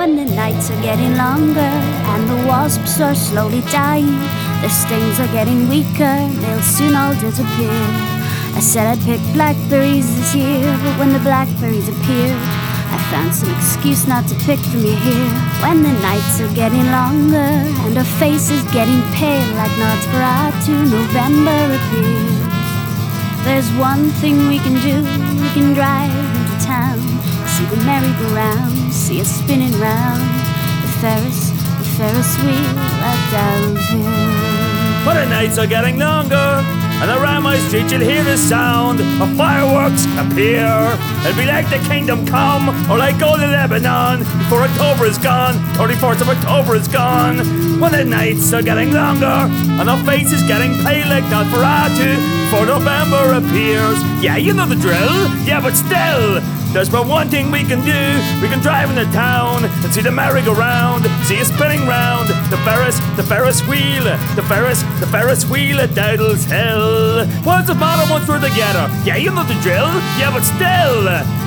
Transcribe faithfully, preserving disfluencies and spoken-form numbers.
when the nights are getting longer and the wasps are slowly dying. Their stings are getting weaker, they'll soon all disappear. I said I'd pick blackberries this year, but when the blackberries appeared, I found some excuse not to pick from you here. When the nights are getting longer and our faces getting pale like Nosferatu, November appears. There's one thing we can do, we can drive into town, see the merry-go-round, see us spinning round, the Ferris, the Ferris wheel at Dallas Hill. But the nights are getting longer, and around my street you'll hear the sound of fireworks appear. It'll be like the kingdom come, or like go to Lebanon before October is gone, thirty-first of October is gone. When the nights are getting longer, and our faces getting pale like Nosferatu, before November appears. Yeah, you know the drill, yeah, but still, there's but one thing we can do. We can drive into town and see the merry-go-round, see it spinning round, the Ferris, the Ferris wheel, the Ferris, the Ferris wheel at Dowdall's Hill. What's the matter once we're together? Yeah, you know the drill, yeah, but still,